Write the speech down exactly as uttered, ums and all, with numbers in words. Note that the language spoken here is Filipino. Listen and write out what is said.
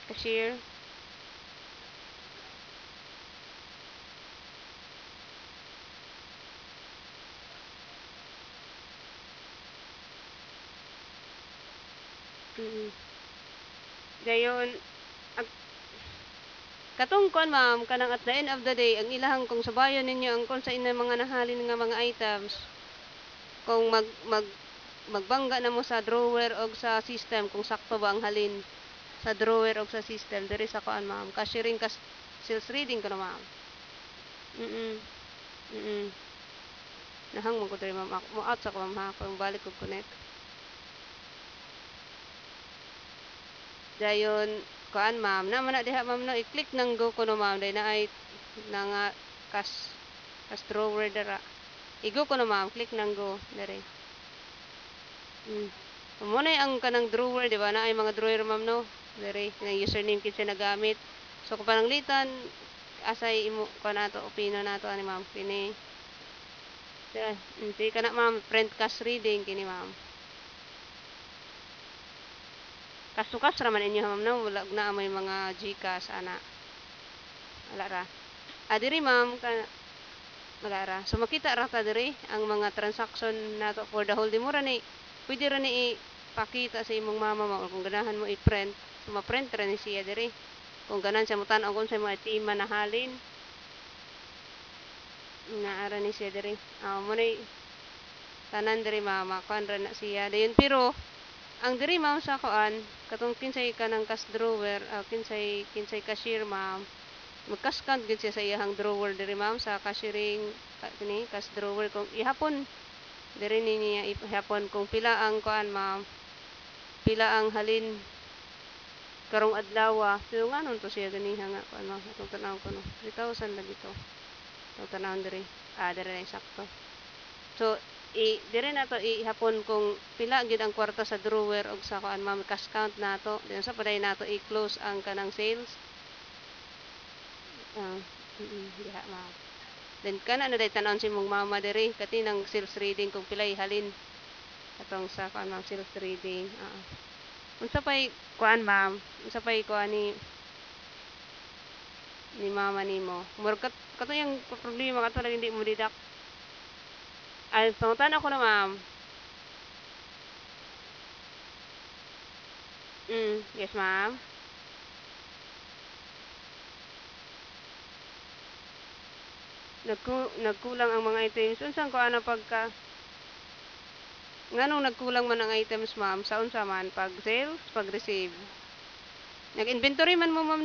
Cashier. Mm. Dayon ang katong kuan ma'am kanang at the end of the day ang ilahang kung sabayon ninyo ang kung sa inyong mga nahalin nga mga items kung mag mag magbangga na mo sa drawer o sa system kung sakto ba ang halin sa drawer o sa system diri sa kuan ma'am cashiering kas sales reading ko na ma'am. Mm. Mm. Nahang mo ko diri ma'am mo out sa ko ma'am ha kung balik ko connect. Dayon kuan ma'am na man na diha ma'am no i-click nang go ko no ma'am day na ay na nga cash cash drawer dira. I-go ko no ma'am click nang go diri. Mm. Mo na ang kanang drawer di ba na ay mga drawer ma'am no diri nga username kinsa nagamit. So kung pananglitan asay imo kuan nato opinion nato ani ma'am kini. Mm, di kana ma'am print cash reading kini ma'am. Kasukas raman inyo ma'am no wala na may mga GCash ana. Wala ra. Ah, diri ma'am ka wala ra. So makita ra ta diri ang mga transaction nato for the whole day mo ra ni pwede ra ni ipakita sa imong mama mo kung ganahan mo i-print. So ma-print ra ni siya diri. Kung ganahan siya mo tan-aw kung sa mga tima na halin. Naara ni siya diri. Ah, mo ni tanan diri mama kuan ra na siya. Dayon pero ang diri ma'am sa kuan katong kinsay kanang cash drawer uh, kinsay kinsay cashier ma'am magkaskan gid siya sa iyahang drawer diri ma'am sa cashiering ka, kini cash drawer kung ihapon diri ni niya ihapon kung pila ang kuan ma'am pila ang halin karong adlaw pero nganon to siya ganiha nga kuan ma'am atong tan-aw ko no three thousand lagi to atong tan-awon diri ah diri na sakto so i dire na to ihapon kung pila gid ang kwarta sa drawer og sa kuan ma'am cash count nato then sa paday nato i-close ang kanang sales ah mm, diha ma'am then kana na day tan-awon si mong mama diri katinang sales reading kung pilay halin atong sa kuan ma'am sales reading oo unsa pay kuan ma'am unsa pay kuan ni ni mama nimo murag kat katong problema kato lang hindi mo deduct ay pangutan ako na ma'am. Mm, yes ma'am. Nagku nagkulang ang mga items unsang kuan na pagka nganong nagkulang man ang items ma'am sa unsa man pag sales pag receive nag-inventory man mo ma'am